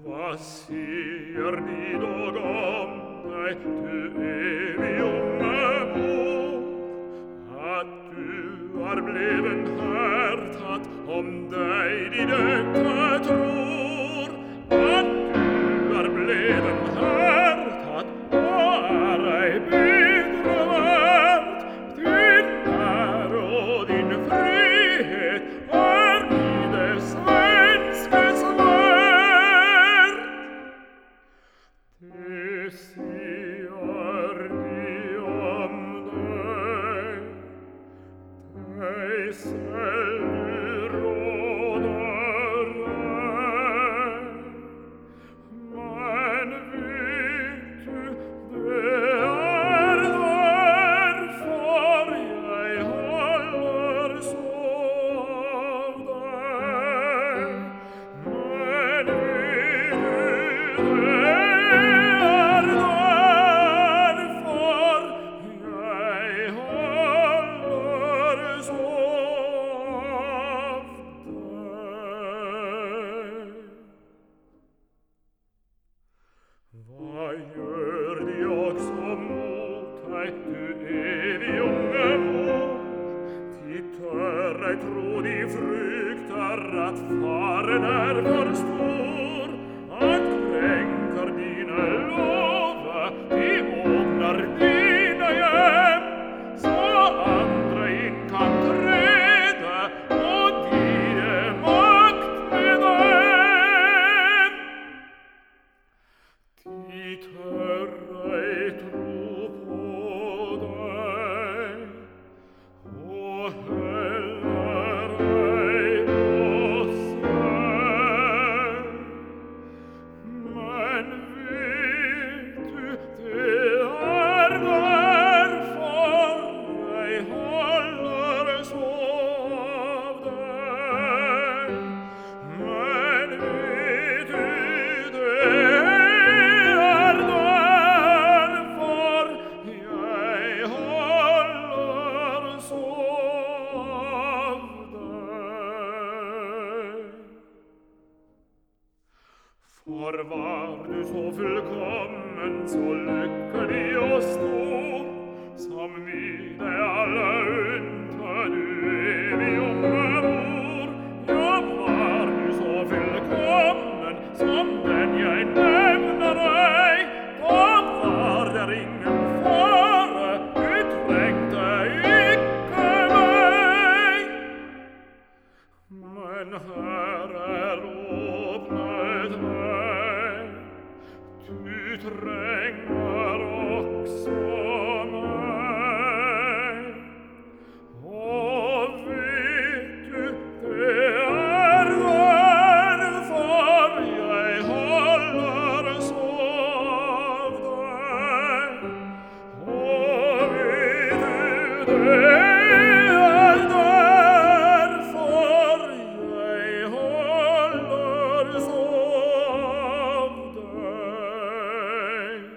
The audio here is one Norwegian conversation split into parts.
Hva sier de dog om deg, du evig unge mor, at du er bleven hærtatt, om deg de døtte tror, at du er bleven hærtatt, og er ei bedre verd, din ære og din frihet er i det svenskes verd. Det sier de om deg, deg selv du råder ei. Men vet du, det er derfor jeg holder så av deg. Men vet du, det er derfor jeg holder så av deg. Hva gjør de også mot deg, du evig unge mor? De tør ei tro, de frykter at faren er for stor, at krenker dine love, de åpner dine hjem, så andre inn kan trede, og de makt med dem. De tør ei tro på deg, og heller ei på seg. Men vet du, det er derfor jeg holder så av deg. Men vet du, det er derfor jeg holder så av deg. For var du så fullkommen, så lykkelig og stor, som vi deg alle unnta, du evig unge mor. Ja, var du så fullkommen, som den jeg nevner deg, da var der ingen fare, du trengte ikke meg. Men her er åpnet vei, du trenger også meg. Og vet du, det er derfor jeg holder så av deg. Og vet du, det er derfor jeg holder så av deg.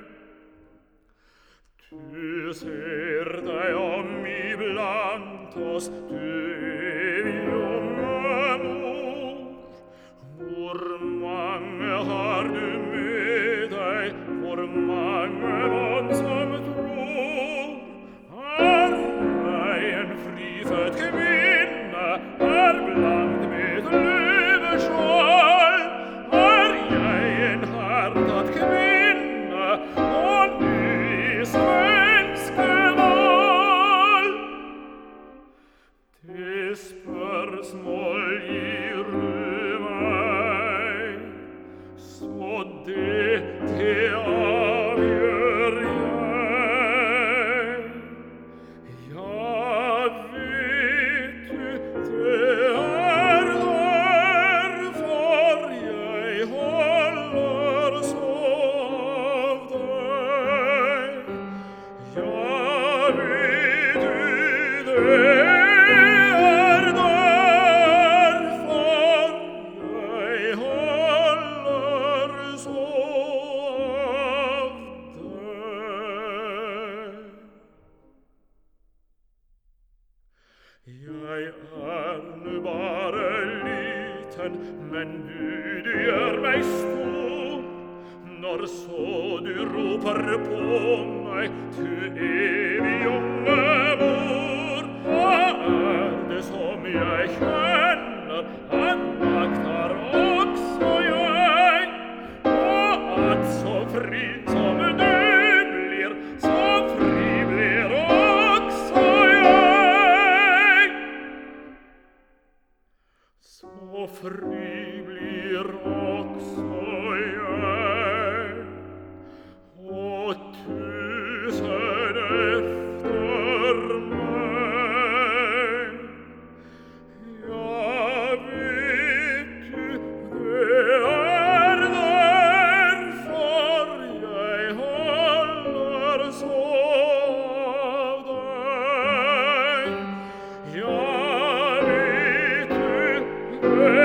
Du ser deg om iblant oss, du evig unge mor. Hvor mange har du med deg, hvor mange mann som tror? Er jeg en frifødt kvinne, er blankt med løveskjold? Er jeg en hærtatt kvinne, og ny svenskevold? Det spørsmål gir du meg, så det avgjør jeg. Ja, vet du, det er derfor jeg holder så av deg. Ja, vet du, det er derfor jeg holder så av deg. Jeg er nu bare liten, men du gjør meg stor. så du roper på meg til evig unge mor. Hva det som jeg kjenner, maktar også jeg, og at så fri som du blir, så fri blir også jeg. Så fri blir også jeg, og tusen efter meg. Ja, vet du, det derfor jeg holder så av deg. Ja, vet du, det